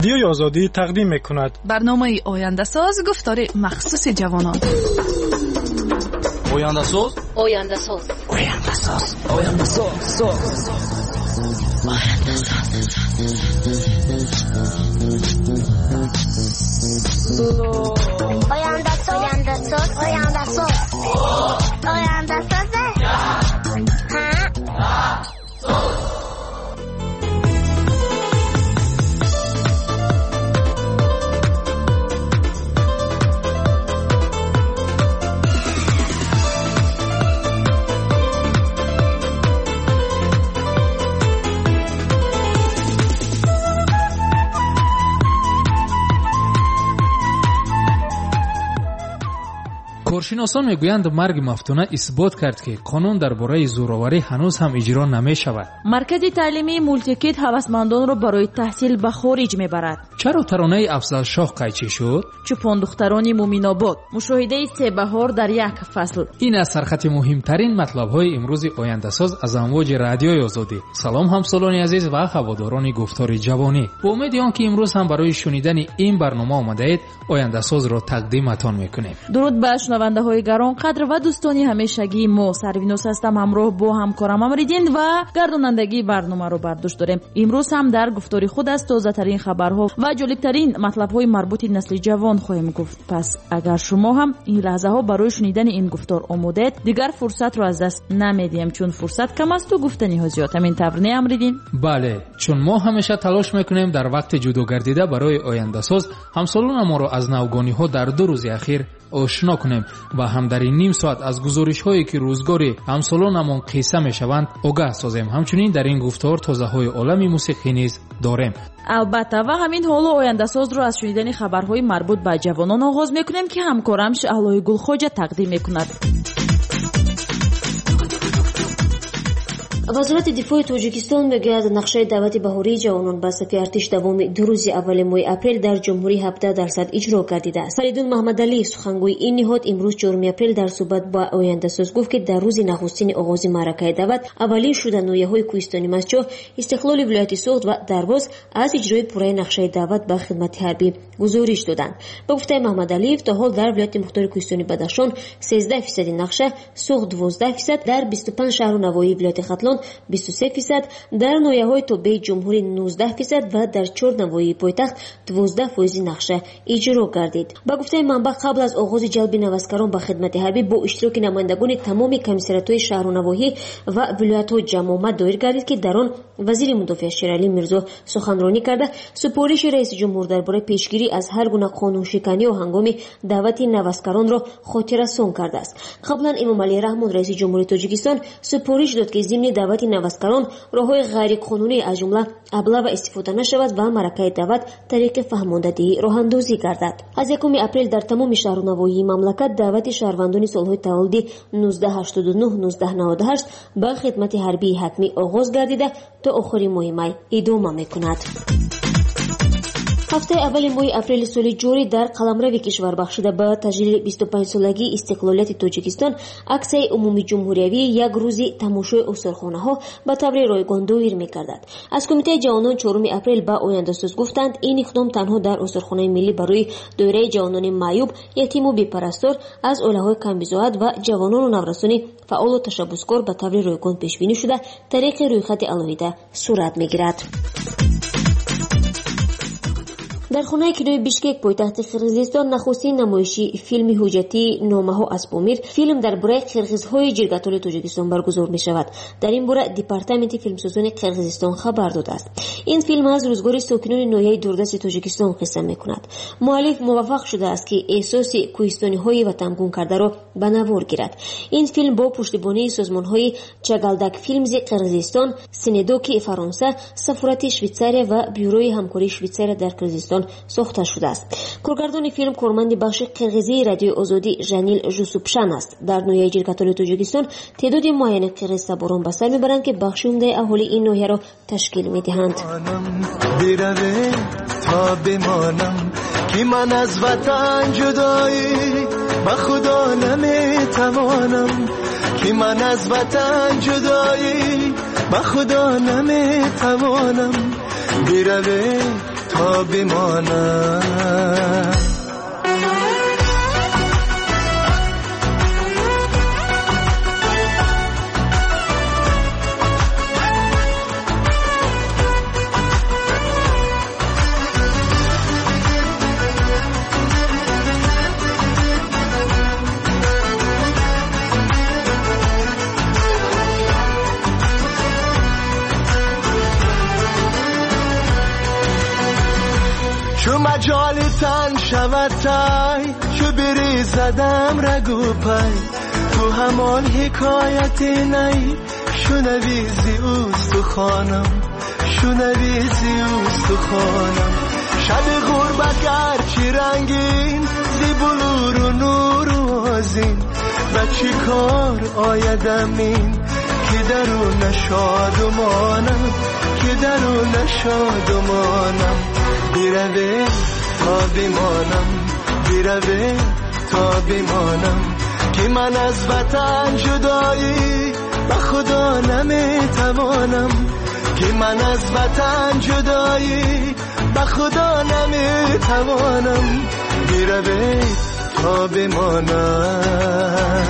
رادیوی آزادی تقدیم می‌کند. برنامه آینده ساز گفتار مخصوص جوانان. آینده ساز، آینده ساز، آینده ساز، آینده ساز، آینده ساز، آینده ساز، آینده ساز، آینده ساز. کارشناسان میگویند مرگ مفتونه اثبات کرد که قانون درباره زورآوری هنوز هم اجرا نمیشود. مرکز تعلیمی مولتیکید هوسمندان را برای تحصیل به خارج میبرد. چرا ترانه افضل شاه قیچی شد؟ چوپان دختران مومین‌آباد، مشاهده سه بهار در یک فصل. این از سرخط مهمترین مطلب‌های امروز آینده ساز از امواج رادیوی آزادی. سلام همسالان عزیز و هواداران گفتار جوانی. با امید آنکه امروز هم برای شنیدن این برنامه آمده اید، آینده ساز را تقدیمتان میکنیم. درود به شنونده های گرانقدر و دوستانی همیشگی. ما سروینوس هستم، همراه با همکارم امریدین و گردانندگی برنامه رو بر دوش داریم. امروز هم در گفتار خود از تازه ترین خبرها و جالب ترین مطلب های مربوط به نسل جوان خواهیم گفت. پس اگر شما هم این لحظه ها برای شنیدن این گفتار آماده اید، دیگر فرصت رو از دست نمیدیم، چون فرصت کم است و گفتنی ها زیاد. همین طور امریدین؟ بله، چون ما همیشه تلاش میکنیم در وقت جدا گردیده برای آینده ساز همسالان ما رو از نوگانی ها در 2 روز اخیر آشنا کنیم و هم در این نیم ساعت از گزارش هایی که روزگاری همسالانمون قصه میشوند آگاه سازیم. همچنین در این گفتار تازه های عالم موسیقی نیز داریم. البته و همین حال آینده ساز رو از شنیدن خبرهای مربوط به جوانان آغاز میکنیم که همکارم شعلای گلخواجه تقدیم میکند. وزارت دفاع تاجیکستان میگوید نقشه دعوت بهاری جوانان به صف ارتش دوام 2 روز اول ماه اپریل در جمهوری 17% اجرا گردیده است. فریدون محمدعلی سخنگوی این نهاد امروز 4 اپریل در صحبت با آینده ساز گفت که در روز نخستین آغاز معرکه دعوت اولین شدنویه‌های کوهستانی مسجد، استقلال ولایت سوخت و درواز از اجرای پوره نقشه دعوت به خدمت حربی گزارش دادند. به گفته محمدعلی تا حال در ولایت مختار کوهستانی بدخشان 13% نقشه، سوخت 12%، در 25 شهر و نواحی ولایت ختلان 23%، در ناحیه‌های توبه جمهوری 19% و در 4 نواحی پایتخت 12% نقشه اجرا گردید. با گفته منبع قبل از آغاز جلب نوسکران به خدمت حربی با اشتراک نمایندگان تمام کمیسریات‌های شهر و نواحی و ولایت‌ها جمع آمد دایر گردید که در آن وزیر مدافع شیرعلی میرزا سخنرانی کرده سپارش رئیس جمهور درباره پیشگیری از هر گونه قانون شکنی و هنگام دعوت نوسکران را خاطررسان کرده است. قبلا امام علی رحمان رئیس جمهوری تاجیکستان سپارش داد که ضمن دعوت نوسکران راه‌های غیر قانونی از جمله ابلاغ و استفاده نشود و معرکه دعوت طریق فهماندهی راه اندازی گردد. از 1 اپریل در تمام شهر و نواحی مملکت دعوت شهروندان سالهای تولد 1989-1998 به خدمت حربی حتمی آغاز گردیده تا آخر ماه می ادامه می‌کند. هفته اول ماه اپریل سال جاری در قلمرو کشور بخشیده به تجلیل 25 سالگی استقلالیت تاجیکستان عکس عمومی جمهوریوی یک روزی تماشای استخوان‌ها به طور رایگان دایر می‌گردد. از کمیته جوانان 4 اپریل به آینده ساز گفتند این اقدام تنها در استخوان‌های ملی برای دوره جوانان معیوب، یتیم و بی‌پرستار از علاوه کم‌بضاعت و جوانان و نورسان فعال و تشبثکار به طور رایگان پیش بینی شده طریق رویخط علاوه صورت می‌گیرد. در خانه کینوی بیشکک پایتخت قرغیزستان نخستین نمایشی فیلم حجتی نامه‌ها از پامیر فیلم درباره قرغیزهای جرگتال تاجیکستان برگزار می‌شود. در این باره دپارتمنت فیلمسازان قرغیزستان خبر داده است. این فیلم از روزگار ساکنان ناحیه دوردست تاجیکستان قصه می‌کند. مؤلف موفق شده است که احساس کوهستانی‌های وطنگون کرده را به نوار گیرد. این فیلم با پشتیبانی سازمان‌های چگالدک فیلمز قرغیزستان، سیندوک فرانسه، سفارت شویتزاریا و بیوروی همکاری شویتزاریا در قرغیزستان ساخته شده است. کارگردان فیلم کارمند بخش قرغیزی رادیو آزادی ژانیل ژوسوپشان است. در ناحیه جرگتال تاجیکستان تعداد معین قرغیز سواران به سر میبرند که بخش عمده اهالی این ناحیه را تشکیل میدهند. تا بمانم که من از وطن جدایی با خدا نمیتوانم، که من از وطن جدایی با خدا نمیتوانم. بیروه تا بمانم. چو مجال تن شود تای، چو بری زدم رگو پای، تو همان حکایت نی، شنویزی اوست و خانم، شنویزی اوست و خانم. شب غربت گرچی رنگین، زی بلور و نور و آزین، و چی کار آیدم این که درون شادمانم، که درون شادمانم. بیروه تا بمانم، بیروه تا بمانم، که من از وطن جدایی به خدا نمیتوانم، که من از وطن جدایی به خدا نمیتوانم. بیروه تا بمانم.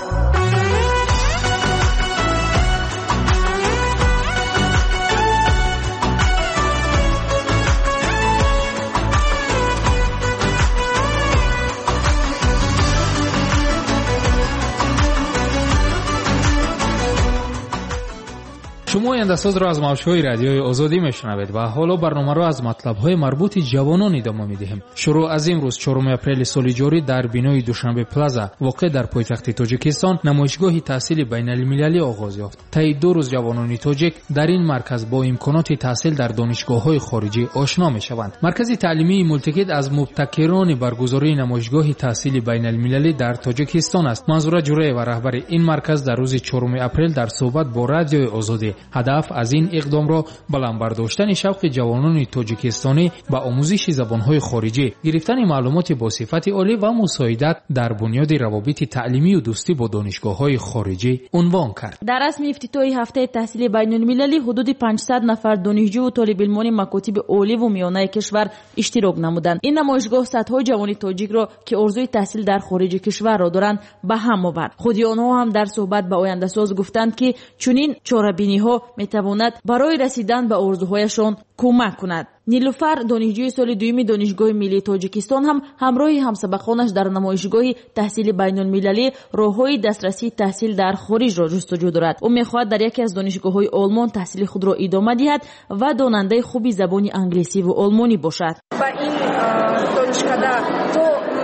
شما آینده‌ساز را از موج‌های رادیوی آزادی میشنوید و حالا برنامه را از مطلب‌های مربوط جوانان ادامه می‌دهیم. شروع از امروز 4 اپریل سال جاری در بینای دوشنبه پلازا واقع در پایتخت تاجیکستان نمایشگاه تحصیل بین‌المللی آغاز یافت. طی 2 روز جوانان تاجیک در این مرکز با امکانات تحصیل در دانشگاه‌های خارجی آشنا می‌شوند. مرکز تعلیمی مولتیکید از مبتکران برگزاری نمایشگاه تحصیل بین‌المللی در تاجیکستان است. منظور جوره و رهبر این مرکز در روز 4 اپریل در صحبت با رادیوی آزادی هدف از این اقدام را بلند برداشتن شوق جوانان تاجیکستانی به آموزش زبان‌های خارجی، گرفتن معلومات با صفت عالی و مساعدت در بنیاد روابط تعلیمی و دوستی با دانشگاه‌های خارجی عنوان کرد. در رسم افتتاحی هفته تحصیل بین‌المللی حدود 500 نفر دانشجو و طالب علمان مکاتب عالی و میانه کشور اشتراک نمودند. این نمایشگاه صدها جوان تاجیک را که آرزوی تحصیل در خارج کشور را دارند به هم آورد. خودی آنها هم در صحبت با آینده‌ساز گفتند که چنین چاره‌بینی‌ها میتواند برای رسیدن به آرزوهایشان کمک کند. نیلوفر دانشجوی سال دوم دانشگاه ملی تاجیکستان هم همراه همسبقانش در نمایشگاه تحصیل بین‌المللی راههای دسترسی تحصیل در خارج را جستجو دارد. او می‌خواهد در یکی از دانشگاه‌های آلمان تحصیل خود را ادامه دهد و داننده خوبی زبان انگلیسی و آلمانی باشد. با این دانشگاه تو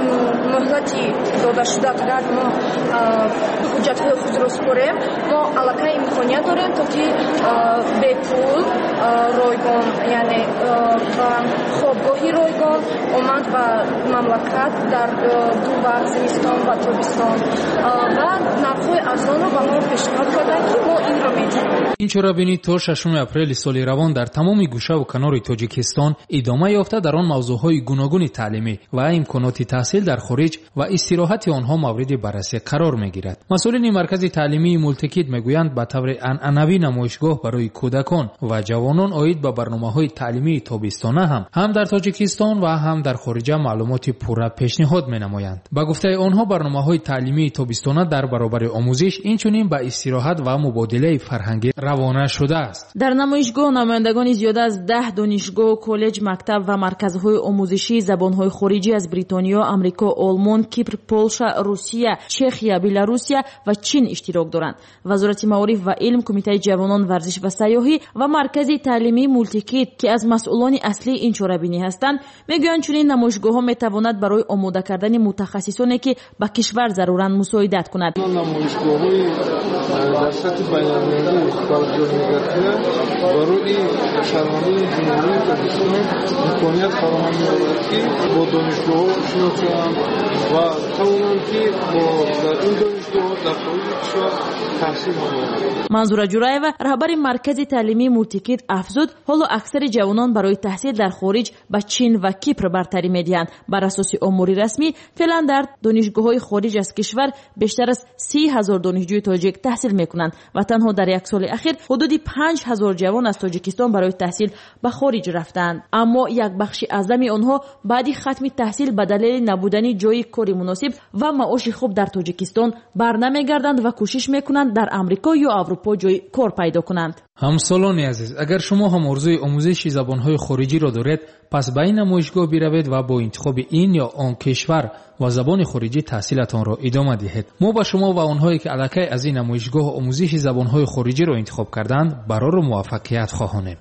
مهلتی داده شده قدر ما حجت‌های خود را سپاریم. ما علاقه امکانیت داریم تا که به پول رایگان یعنی خوابگاهی رایگان آمد و مملکت در 2 وقت زمستان و تابستان و نرخ‌های ارزان را به ما پیشنهاد کردند که ما این را می‌تونیم. این چرابینی تا 6 اپریل سال روان در تمام گوشه و کنار تاجیکستان ادامه یافته در آن موضوعهای گوناگون تعلیمی و امکانات تحصیل در خارج و استراحت آنها مورد بررسی قرار می‌گیرد. مسئولین مرکز تعلیمی مولتیکید میگویند به طور عنعنوی نمایشگاه برای کودکان و جوانان عاید به برنامه‌های تعلیمی تابستانه هم در تاجیکستان و هم در خارج معلومات پوره پیشنهاد می‌نمایند. با گفته آنها برنامه‌های تعلیمی تابستانه در برابر آموزش اینچنین به استراحت و مبادله فرهنگی روانه شده است. در نمایشگاه نمایندگان زیاده از 10 دانشگاه، کالج، مکتب و مرکزهای آموزشی زبان‌های خارجی از بریتانیا، آمریکا، آلمان، کیپر، پولشا، روسیه، چخیا، بلاروسیا و چین اشتراک دارند. وزارت معارف و علم، کمیته جوانان، ورزش و سیاحی و مرکز تعلیمی مولتیکید که از مسئولان اصلی این چاره‌بینی هستند میگویند چنین نمایشگاه‌ها میتواند برای آماده کردن متخصصانی که به کشور ضرورند مساعدت کند. نمایشگاه‌های در سطح بین‌المللی برگزار می‌گردد برای شهروندان جمهوری تاجیکستان امکانیت فراهم می‌آورد که با دانشگاه‌ها آشنا شوند و توانند که در این دانشگاه‌ها در خارج کشور تحصیل کنند. منظور جورایeva رهبر مرکز تعلیمی مولتیکید افزود حالا اکثر جوانان برای تحصیل در خارج به چین و کیپر برتری میدهند. بر اساس امور رسمی فعلا در دانشگاه‌های خارج از کشور بیشتر از 30,000 دانشجوی تاجیک تحصیل میکنند و تنها در یک سال اخیر حدود 5,000 جوان از تاجیکستان برای تحصیل به خارج رفتند. اما یک بخش اعظم آنها بعد ختم تحصیل به دلیل نبودن جای کاری مناسب و معاش خوب در تاجیکستان برنمیگردند و کوشش میکنند در امریکا یا اروپا جای کار پیدا کنند. همسالان عزیز، اگر شما هم آرزوی آموزش زبان‌های خارجی را دارید، پس به این نمایشگاه بروید و با انتخاب این یا آن کشور و زبان خارجی تحصیلتان را ادامه دهید. ما با شما و آنهایی که علاقه از این نمایشگاه آموزش زبان‌های خارجی را انتخاب کردند برای موفقیت خواهانیم.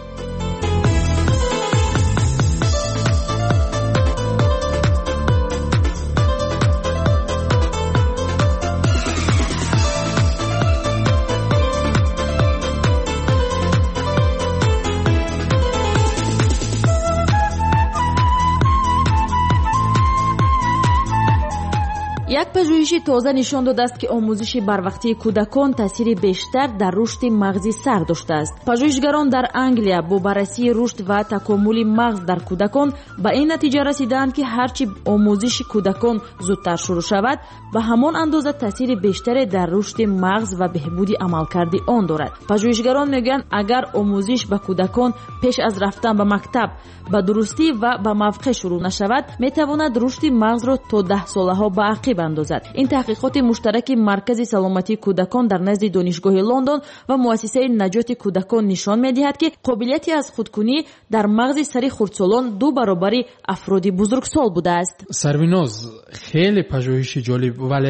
یک پژوهش تازه نشان داده است که آموزش بروقتی کودکان تاثیر بیشتر در رشد مغزی سر داشته است. پژوهشگران در انگلیا با بررسی رشد و تکامل مغز در کودکان به این نتیجه رسیدند که هرچی آموزش کودکان زودتر شروع شود به همان اندازه تاثیر بیشتری در رشد مغز و بهبود عملکرد آن دارد. پژوهشگران میگویند اگر آموزش به کودکان پیش از رفتن به مکتب به درستی و به موقع شروع نشود میتواند رشد مغز را تا 10 سالها به عقب اندازد. این تحقیقات مشترک مرکز سلامتی کودکان در نزد دانشگاه لندن و مؤسسه نجات کودکان نشان میدهد که قابلیت از خودکنی در مغز سری خردسالان 2 برابر افراد بزرگسال بوده است. سرویناز، خیلی پژوهش جالب، ولی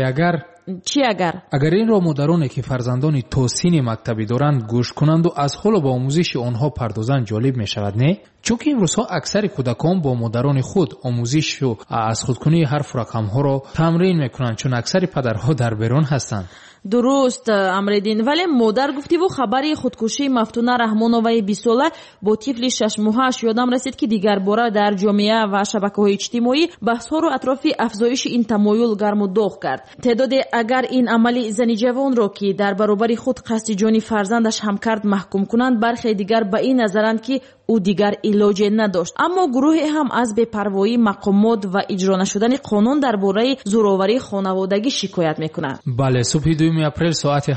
چی اگر این را مادرانی که فرزندان توسین مکتبی دارند گوش کنند و از حال با آموزش آنها پردازند جالب می شود، نه؟ چون که امروزها اکثر کودکان با مادران خود آموزش و از خودکنی حرف رقم ها را تمرین میکنند، چون اکثر پدرها در بیرون هستند. درست امریدین، ولی مادر گفتی و خبری خودکشی مفتونه رحمانوی 20 ساله با طفل 6 ماهش یادم رسید که دیگر باره در جامعه و شبکه‌های اجتماعی بحث‌ها رو اطراف افزایش این تمایل گرم و داغ کرد. تعداد اگر این عملی زن جوان را که در برابر خود قصد جان فرزندش هم کرد محکوم کنند، برخی دیگر به این نظرند که او دیگر علاج نداشت. اما گروه هم از بی‌پروایی مقامات و اجرا نشدن قانون درباره زورآوری خانوادگی شکایت میکنند. بله، صبح 2 اپریل ساعت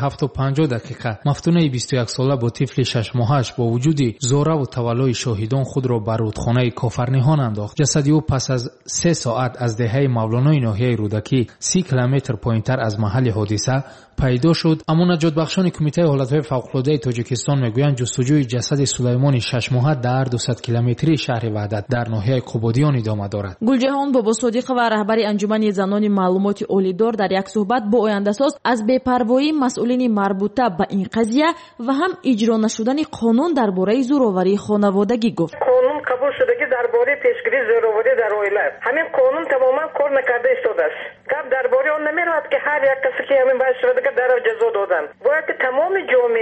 7:50 مفتونه 21 ساله با طفل 6 ماهش با وجود زوره و تولای شاهدان خود را بر رودخانه کافرنهان انداخت. جسد او پس از 3 ساعت از دهه مولانای ناحیه رودکی 30 کیلومتر پایینتر از محل حادثه پیدا شد. اما نجات بخشان کمیته حالتهای فوق‌العاده تاجیکستان میگویند جستجوی جسد سلیمان 6 ماهه در 200 کیلومتری شهر وحدت در ناحیه قبادیان ادامه دارد. گلجهان بابا صادق و رهبر انجمن زنان معلومات عالیدار در یک صحبت با آینده‌ساز از بی‌پروایی مسئولین مربوطه به این قضیه و هم اجرا نشدن قانون درباره زورآوری خانوادگی گفت. قانون قبول شده که درباره پیشگیری زورآوری در عائله همین قانون تماما کار نکرده ایستاده است. گپ درباره آن نمیرود که هر یک کسی که همین باعث شده که در جزا دادن. باید که تمام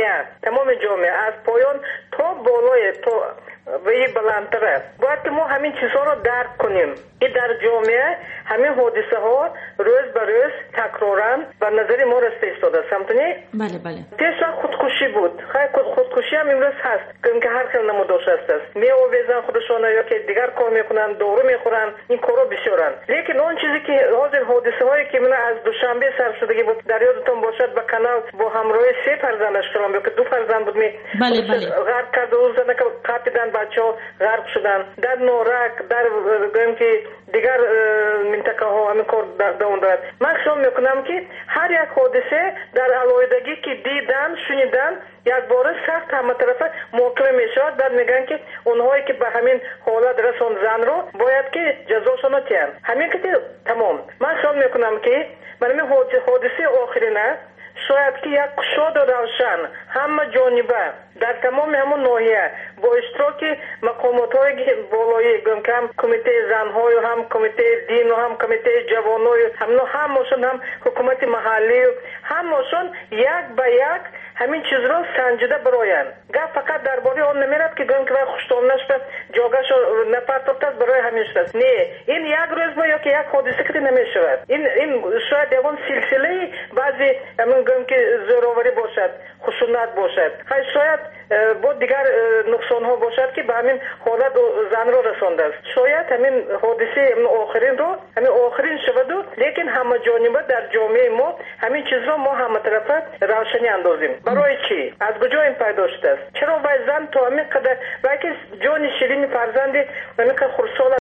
جامعه از پایان تا بالای تا و این بلندتره باید که ما همین چیزها رو درک کنیم. این در جامعه همین حادثه ها روز به روز تکرارن و نظر ما رسته ایستاده است. همتونی؟ بله. پیش خودکشی بود. خیلی خودکشی هم امروز هست که هر خیلی نموداش است. می آویزن خودشون یا که دیگر کار میکنن، دارو میخورن، این کارا بسیارن. لیکن اون چیزی که حاضر حادثه هایی که من از دوشنبه سر شدگی بود در یادتون باشد با کانال با همراه 3 فرزندش کلام که 2 فرزند بود می غرق کرد و زنه که قاپیدن بچه‌ها غرق شدن در نورک در گویم که دیگر منطقه ها همین کار دوام دارد. من خیال میکنم که هر یک حادثه در علایدگی که دیدن شنیدن یک بار سخت همه طرفه محاکمه میشود. بعد میگن که اونهایی که به همین حالت رسون زن رو باید که جزاشون تیان همین که تمام. من خیال میکنم که برای حادثه آخرینه شاید که یک گشاد روشن همه جانبه در تمام همون ناحیه با اشتراک مقامات‌های بالایی هم کمیته زن‌های و هم کمیته دین و هم کمیته جوانای همشون هم حکومت محلی همشون یک به یک همین چیز رو سنجیده براین. گفت فقط درباره آن نمیرد که گویم که خوشتام نشد جاگش نپرتاخته برای همیشه است. نه این یک روز با یا که یک حادثه که نمیشود. این شاید یگان سلسله بعضی همون گم که زوراوری باشد، خشونت باشد. شاید با دیگر نقصان ها باشد که به همین حالت زن را رسانده است. شاید همین حادثه آخرین رو همین آخرین شود و لیکن همه جانبه در جامعه ما همین چیزا ما همه طرفه روشنی اندازیم. برای چی؟ از کجا این پیدا شده است؟ چرا وای زن تو همین قدر وای که جان شیرین فرزند همین که خردسال